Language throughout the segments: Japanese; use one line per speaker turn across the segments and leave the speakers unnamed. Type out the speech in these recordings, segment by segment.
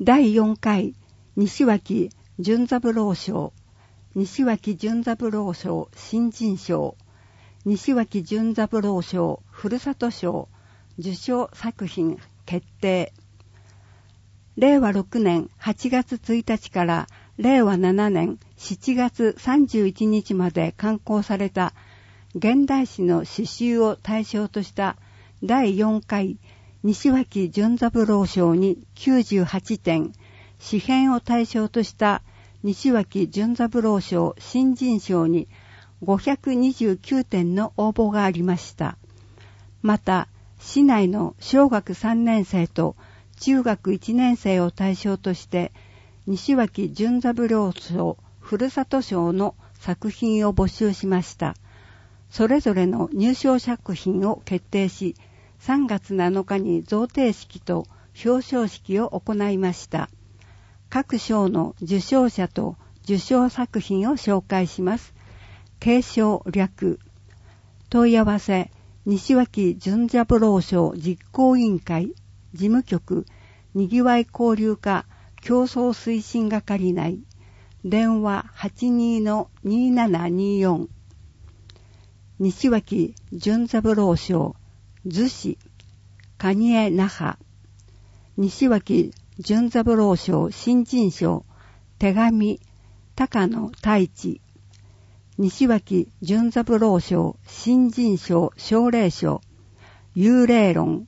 第4回西脇潤三郎賞、西脇潤三郎賞新人賞、西脇潤三郎賞ふるさと賞受賞作品決定。令和6年8月1日から令和7年7月31日まで刊行された現代詩の詩集を対象とした第4回西脇潤三郎賞に98点、詩編を対象とした西脇潤三郎賞新人賞に529点の応募がありました。また、市内の小学3年生と中学1年生を対象として西脇潤三郎賞ふるさと賞の作品を募集しました。それぞれの入賞作品を決定し、3月7日に贈呈式と表彰式を行いました。各賞の受賞者と受賞作品を紹介します。継承略。問い合わせ、西脇潤三郎賞実行委員会、事務局、にぎわい交流課競争推進係内、電話 82-2724。西脇潤三郎賞、逗子、蟹江那覇。西脇潤三郎賞新人賞、手紙、高野太一。西脇潤三郎賞新人賞奨励賞、幽霊論。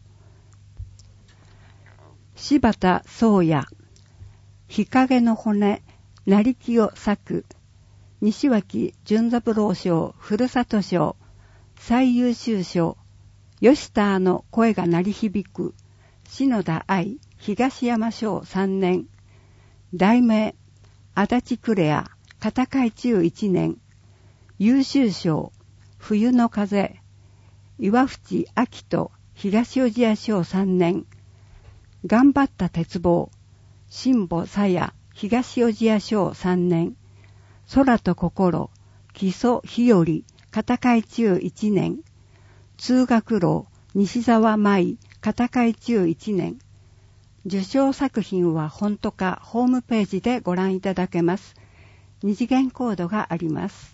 柴田宗也、日陰の骨、成木を裂く。西脇潤三郎賞ふるさと賞、最優秀賞、吉田の声が鳴り響く。篠田愛、東山賞3年。題名、足立クレア、片貝中1年。優秀賞、冬の風、岩淵明人、東小千谷賞3年。頑張った鉄棒、新保さや、東小千谷賞3年。空と心、木曽日和、片貝中1年。通学路、西沢舞、片貝中1年。受賞作品は本とかホームページでご覧いただけます。二次元コードがあります。